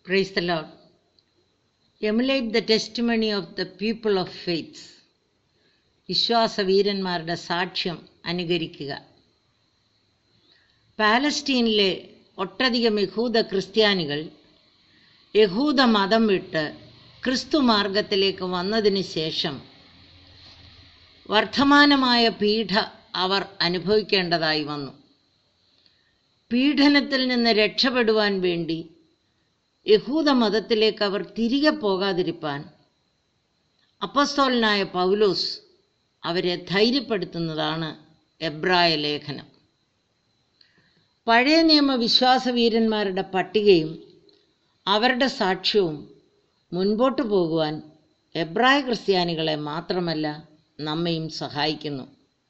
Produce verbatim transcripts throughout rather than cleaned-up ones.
Praise the Lord. Emulate the testimony of the people of faith. വിശ്വാസവീരന്മാരുടെ സാക്ഷ്യം അനുകരിക്കുക. പാലസ്റ്റീനിലെ ഒട്ടധികം യഹൂദ ക്രിസ്ത്യാനികൾ യഹൂദ മതം വിട്ട് ക്രിസ്തു മാർഗത്തിലേക്ക് വന്നതിന് ശേഷം വർദ്ധമാനമായ പീഡ അവർ അനുഭവിക്കേണ്ടതായി വന്നു. പീഡനത്തിൽ നിന്ന് രക്ഷപ്പെടുവാൻ വേണ്ടി യഹൂദ മതത്തിലേക്ക് അവർ തിരികെ പോകാതിരിപ്പാൻ അപ്പോസ്തലനായ പൗലോസ് അവരെ ധൈര്യപ്പെടുത്തുന്നതാണ് എബ്രായ ലേഖനം. പഴയ നിയമ വിശ്വാസവീരന്മാരുടെ പട്ടികയും അവരുടെ സാക്ഷ്യവും മുൻപോട്ട് പോകുവാൻ എബ്രായ ക്രിസ്ത്യാനികളെ മാത്രമല്ല നമ്മയും സഹായിക്കുന്നു.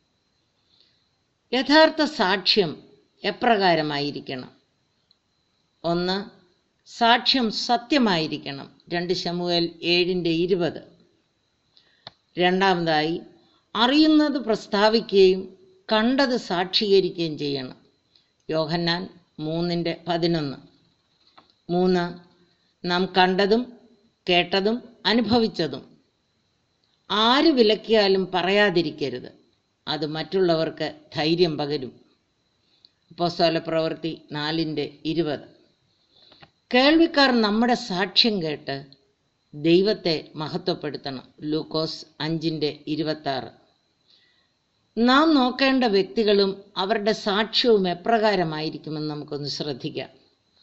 യഥാർത്ഥ സാക്ഷ്യം എപ്രകാരമായിരിക്കണം? ഒന്ന്, സാക്ഷ്യം സത്യമായിരിക്കണം. രണ്ട് ശമൂവേൽ ഏഴിൻ്റെ ഇരുപത്. രണ്ടാമതായി, അറിയുന്നത് പ്രസ്താവിക്കുകയും കണ്ടത് സാക്ഷീകരിക്കുകയും ചെയ്യണം. യോഹന്നാൻ മൂന്നിൻ്റെ പതിനൊന്ന്. മൂന്ന്, നാം കണ്ടതും കേട്ടതും അനുഭവിച്ചതും ആര് വിലക്കിയാലും പറയാതിരിക്കരുത്. അത് മറ്റുള്ളവർക്ക് ധൈര്യം പകരും. അപ്പോസ്തലപ്രവൃത്തി നാലിൻ്റെ ഇരുപത്. കേൾവിക്കാർ നമ്മുടെ സാക്ഷ്യം കേട്ട് ദൈവത്തെ മഹത്വപ്പെടുത്തണം. ലൂക്കോസ് അഞ്ചിൻ്റെ ഇരുപത്താറ്. നാം നോക്കേണ്ട വ്യക്തികളും അവരുടെ സാക്ഷ്യവും എപ്രകാരമായിരിക്കുമെന്ന് നമുക്കൊന്ന് ശ്രദ്ധിക്കാം.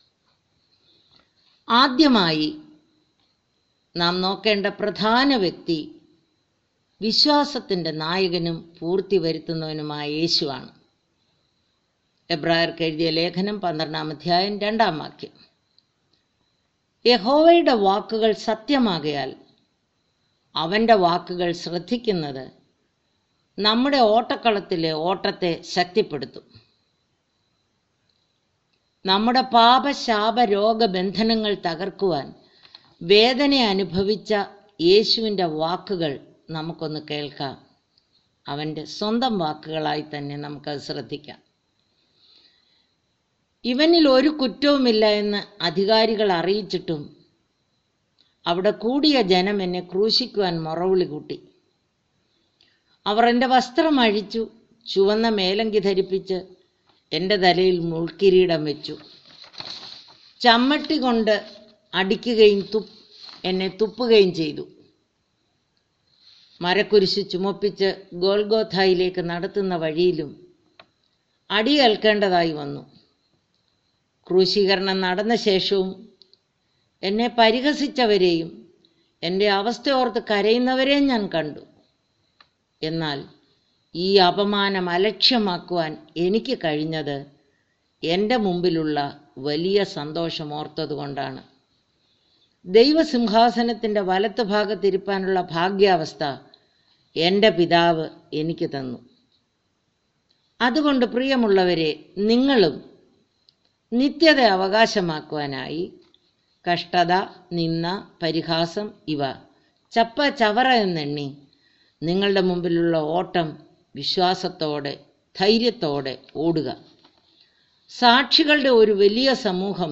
ആദ്യമായി നാം നോക്കേണ്ട പ്രധാന വ്യക്തി വിശ്വാസത്തിൻ്റെ നായകനും പൂർത്തി വരുത്തുന്നവനുമായ യേശുവാണ്. എബ്രായർക്ക് എഴുതിയ ലേഖനം പന്ത്രണ്ടാം അധ്യായം രണ്ടാം വാക്യം. യഹോവയുടെ വാക്കുകൾ സത്യമാകയാൽ അവൻ്റെ വാക്കുകൾ ശ്രദ്ധിക്കുന്നത് നമ്മുടെ ഓട്ടക്കളത്തിലെ ഓട്ടത്തെ ശക്തിപ്പെടുത്തും. നമ്മുടെ പാപശാപ രോഗബന്ധനങ്ങൾ തകർക്കുവാൻ വേദന അനുഭവിച്ച യേശുവിൻ്റെ വാക്കുകൾ നമുക്കൊന്ന് കേൾക്കാം. അവൻ്റെ സ്വന്തം വാക്കുകളായി തന്നെ നമുക്കത് ശ്രദ്ധിക്കാം. ഇവനിൽ ഒരു കുറ്റവുമില്ല എന്ന് അധികാരികൾ അറിയിച്ചിട്ടും അവിടെ കൂടിയ ജനം എന്നെ ക്രൂശിക്കുവാൻ മൊറവിളി കൂട്ടി. അവർ എൻ്റെ വസ്ത്രം അഴിച്ചു, ചുവന്ന മേലങ്കി ധരിപ്പിച്ച് എൻ്റെ തലയിൽ മുൾക്കിരീടം വെച്ചു, ചമ്മട്ടി കൊണ്ട് അടിക്കുകയും തു എന്നെ തുപ്പുകയും ചെയ്തു. മരക്കുരിശ് ചുമപ്പിച്ച് ഗോൽഗോഥായിലേക്ക് നടത്തുന്ന വഴിയിലും അടിയേൽക്കേണ്ടതായി വന്നു. ക്രൂശീകരണം നടന്ന ശേഷവും എന്നെ പരിഹസിച്ചവരെയും എൻ്റെ അവസ്ഥയോർത്ത് കരയുന്നവരെയും ഞാൻ കണ്ടു. എന്നാൽ ഈ അപമാനം അലക്ഷ്യമാക്കുവാൻ എനിക്ക് കഴിഞ്ഞത് എൻ്റെ മുമ്പിലുള്ള വലിയ സന്തോഷം ഓർത്തതുകൊണ്ടാണ്. ദൈവസിംഹാസനത്തിൻ്റെ വലത്ത് ഭാഗത്തിരിപ്പാനുള്ള ഭാഗ്യാവസ്ഥ എൻ്റെ പിതാവ് എനിക്ക് തന്നു. അതുകൊണ്ട് പ്രിയമുള്ളവരെ, നിങ്ങളും നിത്യത അവകാശമാക്കുവാനായി കഷ്ടത, നിന്ദ, പരിഹാസം ഇവ ചപ്പ ചവറ എന്നെണ്ണി നിങ്ങളുടെ മുമ്പിലുള്ള ഓട്ടം വിശ്വാസത്തോടെ ധൈര്യത്തോടെ ഓടുക. സാക്ഷികളുടെ ഒരു വലിയ സമൂഹം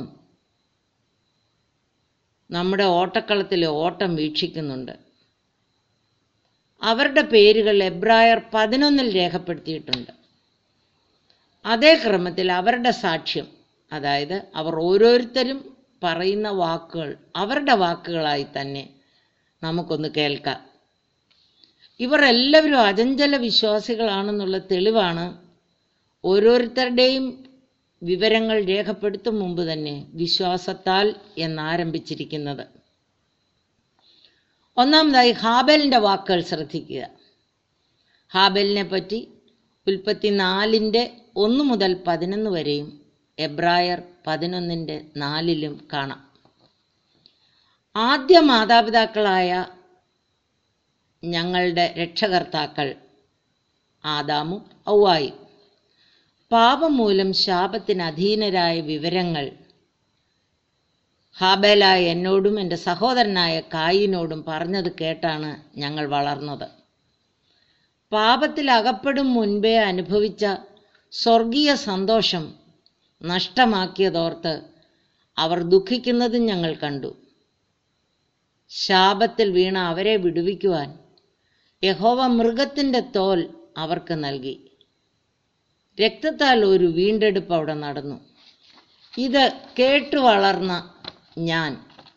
നമ്മുടെ ഓട്ടക്കളത്തിലെ ഓട്ടം വീക്ഷിക്കുന്നുണ്ട്. അവരുടെ പേരുകൾ എബ്രായർ പതിനൊന്നിൽ രേഖപ്പെടുത്തിയിട്ടുണ്ട്. അതേ ക്രമത്തിൽ അവരുടെ സാക്ഷ്യം, അതായത് അവർ ഓരോരുത്തരും പറയുന്ന വാക്കുകൾ അവരുടെ വാക്കുകളായി തന്നെ നമുക്കൊന്ന് കേൾക്കാം. ഇവർ എല്ലാവരും അചഞ്ചല വിശ്വാസികളാണെന്നുള്ള തെളിവാണ് ഓരോരുത്തരുടെയും വിവരങ്ങൾ രേഖപ്പെടുത്തും മുമ്പ് തന്നെ വിശ്വാസത്താൽ എന്നാരംഭിച്ചിരിക്കുന്നത്. ഒന്നാമതായി ഹാബേലിൻ്റെ വാക്കുകൾ ശ്രദ്ധിക്കുക. ഹാബേലിനെ പറ്റി ഉൽപ്പത്തി നാലിൻ്റെ ഒന്ന് മുതൽ പതിനൊന്ന് വരെയും എബ്രായർ പതിനൊന്നിൻ്റെ നാലിലും കാണാം. ആദ്യ മാതാപിതാക്കളായ ഞങ്ങളുടെ രക്ഷകർത്താക്കൾ ആദാമും ഹവ്വായും പാപം മൂലം ശാപത്തിന് അധീനരായ വിവരങ്ങൾ ഹാബേലായ എന്നോടും എൻ്റെ സഹോദരനായ കായിനോടും പറഞ്ഞത് കേട്ടാണ് ഞങ്ങൾ വളർന്നത്. പാപത്തിൽ അകപ്പെടും മുൻപേ അനുഭവിച്ച സ്വർഗീയ സന്തോഷം നഷ്ടമാക്കിയതോർത്ത് അവർ ദുഃഖിക്കുന്നതും ഞങ്ങൾ കണ്ടു. ശാപത്തിൽ വീണ അവരെ വിടുവിക്കുവാൻ യഹോവ മൃഗത്തിൻ്റെ തോൽ അവർക്ക് നൽകി. രക്തത്താൽ ഒരു വീണ്ടെടുപ്പ് അവിടെ നടന്നു. ഇത് കേട്ടു വളർന്ന ഞാൻ,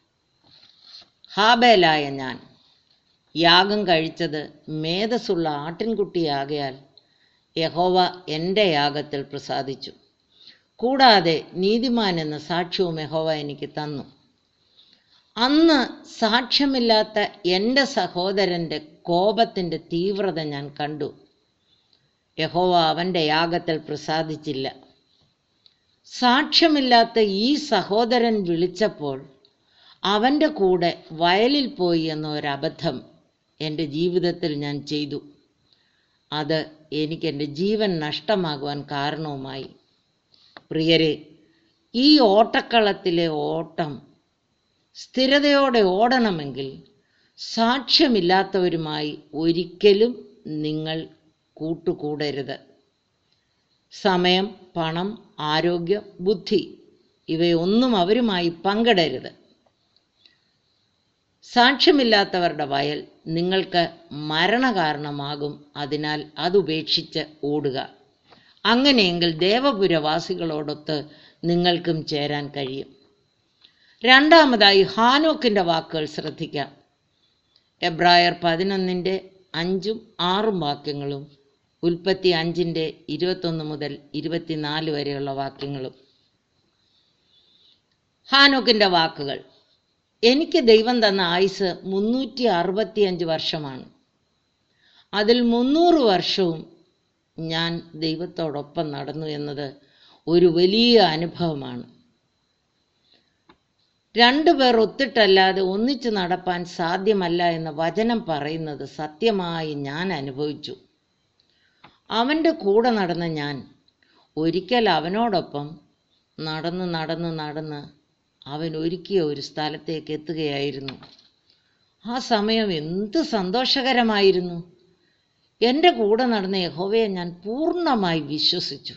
ഹാബേലായ ഞാൻ, യാഗം കഴിച്ചത് മേധസ്സുള്ള ആട്ടിൻകുട്ടിയാകയാൽ യഹോവ എൻ്റെ യാഗത്തിൽ പ്രസാദിച്ചു. കൂടാതെ നീതിമാൻ എന്ന സാക്ഷ്യവും യഹോവ എനിക്ക് തന്നു. അന്ന് സാക്ഷ്യമില്ലാത്ത എൻ്റെ സഹോദരൻ്റെ കോപത്തിൻ്റെ തീവ്രത ഞാൻ കണ്ടു. യഹോവ അവൻ്റെ യാഗത്തിൽ പ്രസാദിച്ചില്ല. സാക്ഷ്യമില്ലാത്ത ഈ സഹോദരൻ വിളിച്ചപ്പോൾ അവൻ്റെ കൂടെ വയലിൽ പോയി എന്നൊരബദ്ധം എൻ്റെ ജീവിതത്തിൽ ഞാൻ ചെയ്തു. അത് എനിക്കെൻ്റെ ജീവൻ നഷ്ടമാകുവാൻ കാരണവുമായി. പ്രിയരെ, ഈ ഓട്ടക്കളത്തിലെ ഓട്ടം സ്ഥിരതയോടെ ഓടണമെങ്കിൽ സാക്ഷ്യമില്ലാത്തവരുമായി ഒരിക്കലും നിങ്ങൾ കൂട്ടുകൂടരുത്. സമയം, പണം, ആരോഗ്യം, ബുദ്ധി ഇവയൊന്നും അവരുമായി പങ്കിടരുത്. സാക്ഷ്യമില്ലാത്തവരുടെ വയൽ നിങ്ങൾക്ക് മരണകാരണമാകും. അതിനാൽ അതുപേക്ഷിച്ച് ഓടുക. അങ്ങനെയെങ്കിൽ ദേവപുരവാസികളോടൊത്ത് നിങ്ങൾക്കും ചേരാൻ കഴിയും. രണ്ടാമതായി ഹാനോക്കിൻ്റെ വാക്കുകൾ ശ്രദ്ധിക്കാം. എബ്രായർ പതിനൊന്നിൻ്റെ അഞ്ചും ആറും വാക്യങ്ങളും ഉൽപ്പത്തി അഞ്ചിൻ്റെ ഇരുപത്തൊന്ന് മുതൽ ഇരുപത്തിനാല് വരെയുള്ള വാക്യങ്ങളും. ഹാനോക്കിൻ്റെ വാക്കുകൾ: എനിക്ക് ദൈവം തന്ന ആയുസ് മുന്നൂറ്റി അറുപത്തിയഞ്ച് വർഷമാണ്. അതിൽ മുന്നൂറ് വർഷവും ഞാൻ ദൈവത്തോടൊപ്പം നടന്നു എന്നത് ഒരു വലിയ അനുഭവമാണ്. രണ്ടു പേർ ഒത്തിട്ടല്ലാതെ ഒന്നിച്ചു നടപ്പാൻ സാധ്യമല്ല എന്ന വചനം പറയുന്നത് സത്യമായി ഞാൻ അനുഭവിച്ചു. അവൻ്റെ കൂടെ നടന്ന ഞാൻ ഒരിക്കൽ അവനോടൊപ്പം നടന്ന് നടന്ന് നടന്ന് അവൻ ഒരുക്കിയ ഒരു സ്ഥലത്തേക്ക് എത്തുകയായിരുന്നു. ആ സമയം എന്ത് സന്തോഷകരമായിരുന്നു! എൻ്റെ കൂടെ നടന്ന യഹോവയെ ഞാൻ പൂർണ്ണമായി വിശ്വസിച്ചു.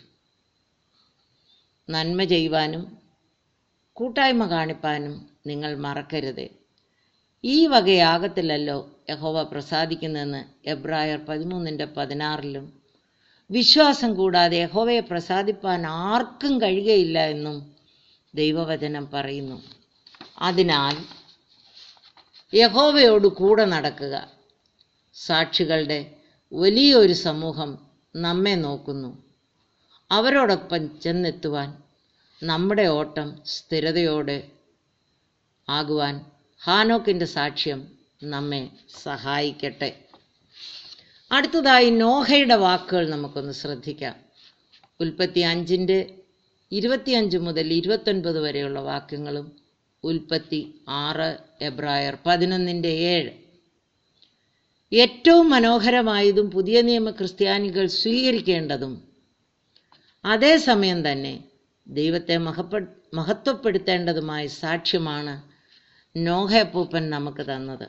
നന്മ ചെയ്യുവാനും കൂട്ടായ്മ കാണിപ്പാനും നിങ്ങൾ മറക്കരുത്. ഈ വകയാകത്തിലല്ലോ യഹോവ പ്രസാദിക്കുന്നതെന്ന് എബ്രായർ പതിമൂന്നിൻ്റെ പതിനാറിലും വിശ്വാസം കൂടാതെ യഹോവയെ പ്രസാദിപ്പാൻ ആർക്കും കഴിയുകയില്ല എന്നും ദൈവവചനം പറയുന്നു. അതിനാൽ യഹോവയോട് കൂടെ നടക്കുക. സാക്ഷികളുടെ വലിയൊരു സമൂഹം നമ്മെ നോക്കുന്നു. അവരോടൊപ്പം ചെന്നെത്തുവാൻ നമ്മുടെ ഓട്ടം സ്ഥിരതയോടെ ആകുവാൻ ഹാനോക്കിൻ്റെ സാക്ഷ്യം നമ്മെ സഹായിക്കട്ടെ. അടുത്തതായി നോഹയുടെ വാക്കുകൾ നമുക്കൊന്ന് ശ്രദ്ധിക്കാം. ഉൽപ്പത്തി അഞ്ചിൻ്റെ ഇരുപത്തിയഞ്ച് മുതൽ ഇരുപത്തൊൻപത് വരെയുള്ള വാക്യങ്ങളും ഉൽപ്പത്തി ആറ്, എബ്രായർ പതിനൊന്നിൻ്റെ ഏഴ്. ഏറ്റവും മനോഹരമായതും പുതിയ നിയമ ക്രിസ്ത്യാനികൾ സ്വീകരിക്കേണ്ടതും അതേസമയം തന്നെ ദൈവത്തെ മഹപ്പെ മഹത്വപ്പെടുത്തേണ്ടതുമായ സാക്ഷ്യമാണ് നോഹയപ്പൂപ്പൻ നമുക്ക് തന്നത്.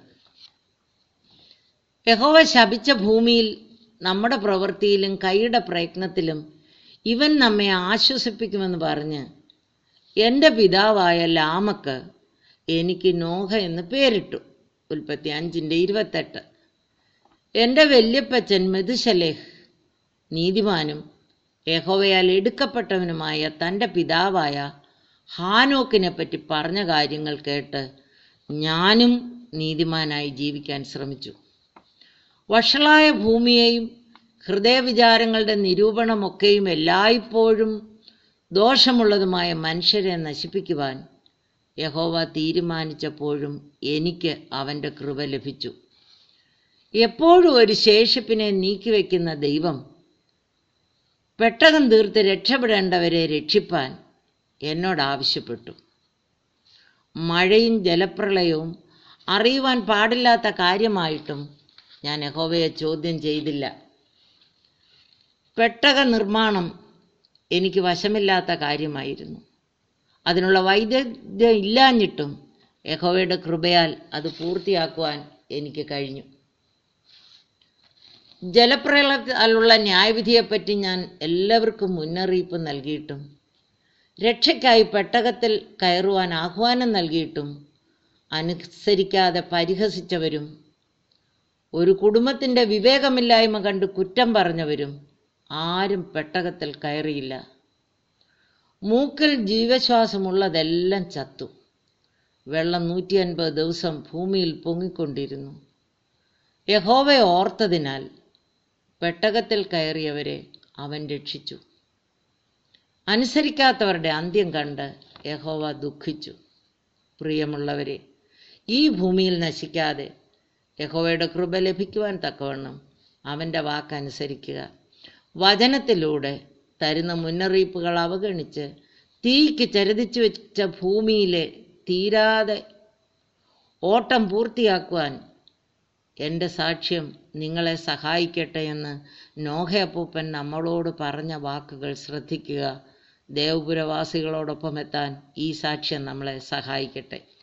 യഹോവ ശപിച്ച ഭൂമിയിൽ നമ്മുടെ പ്രവൃത്തിയിലും കൈയുടെ പ്രയത്നത്തിലും ഇവൻ നമ്മെ ആശ്വസിപ്പിക്കുമെന്ന് പറഞ്ഞ് എൻ്റെ പിതാവായ ലാമക്ക് എനിക്ക് നോഹ എന്ന് പേരിട്ടു. ഉൽപ്പത്തി അഞ്ചിൻ്റെ ഇരുപത്തെട്ട്. എൻ്റെ വല്യപ്പച്ചൻ മെതുശലേഹ് നീതിമാനും യഹോവയാൽ എടുക്കപ്പെട്ടവനുമായ തൻ്റെ പിതാവായ ഹാനോക്കിനെ പറ്റി പറഞ്ഞ കാര്യങ്ങൾ കേട്ട് ഞാനും നീതിമാനായി ജീവിക്കാൻ ശ്രമിച്ചു. വഷളായ ഭൂമിയെയും ഹൃദയവിചാരങ്ങളുടെ നിരൂപണമൊക്കെയും എല്ലായ്പ്പോഴും ദോഷമുള്ളതുമായ മനുഷ്യരെ നശിപ്പിക്കുവാൻ യഹോവ തീരുമാനിച്ചപ്പോഴും എനിക്ക് അവൻ്റെ കൃപ ലഭിച്ചു. എപ്പോഴും ഒരു ശേഷിപ്പിനെ നീക്കിവെക്കുന്ന ദൈവം പെട്ടകം തീർത്ത് രക്ഷപ്പെടേണ്ടവരെ രക്ഷിപ്പാൻ എന്നോട് ആവശ്യപ്പെട്ടു. മഴയും ജലപ്രളയവും അറിയുവാൻ പാടില്ലാത്ത കാര്യമായിട്ടും ഞാൻ യഹോവയെ ചോദ്യം ചെയ്തില്ല. പെട്ടക നിർമ്മാണം എനിക്ക് വശമില്ലാത്ത കാര്യമായിരുന്നു. അതിനുള്ള വൈദഗ്ധ്യം ഇല്ലാഞ്ഞിട്ടും യഹോവയുടെ കൃപയാൽ അത് പൂർത്തിയാക്കുവാൻ എനിക്ക് കഴിഞ്ഞു. ജലപ്രളയത്തിലുള്ള ന്യായവിധിയെപ്പറ്റി ഞാൻ എല്ലാവർക്കും മുന്നറിയിപ്പ് നൽകിയിട്ടും രക്ഷയ്ക്കായി പെട്ടകത്തിൽ കയറുവാൻ ആഹ്വാനം നൽകിയിട്ടും അനുസരിക്കാതെ പരിഹസിച്ചവരും, ഒരു കുടുംബത്തിൻ്റെ വിവേകമില്ലായ്മ കണ്ട് കുറ്റം പറഞ്ഞവരും ആരും പെട്ടകത്തിൽ കയറിയില്ല. മൂക്കിൽ ജീവശ്വാസമുള്ളതെല്ലാം ചത്തു. വെള്ളം നൂറ്റി അൻപത് ദിവസം ഭൂമിയിൽ പൊങ്ങിക്കൊണ്ടിരുന്നു. യഹോവയെ ഓർത്തതിനാൽ പെട്ടകത്തിൽ കയറിയവരെ അവൻ രക്ഷിച്ചു. അനുസരിക്കാത്തവരുടെ അന്ത്യം കണ്ട് യഹോവ ദുഃഖിച്ചു. പ്രിയമുള്ളവരെ, ഈ ഭൂമിയിൽ നശിക്കാതെ യഹോവയുടെ കൃപ ലഭിക്കുവാൻ തക്കവണ്ണം അവൻ്റെ വാക്കനുസരിക്കുക. വചനത്തിലൂടെ തരുന്ന മുന്നറിയിപ്പുകൾ അവഗണിച്ച് തീക്ക് ചരതിച്ചു വെച്ച ഭൂമിയിലെ തീരാതെ ഓട്ടം പൂർത്തിയാക്കുവാൻ എൻ്റെ സാക്ഷ്യം നിങ്ങളെ സഹായിക്കട്ടെ എന്ന് നോഹയപ്പൂപ്പൻ നമ്മളോട് പറഞ്ഞ വാക്കുകൾ ശ്രദ്ധിക്കുക. ദേവപുരവാസികളോടൊപ്പം എത്താൻ ഈ സാക്ഷ്യം നമ്മളെ സഹായിക്കട്ടെ.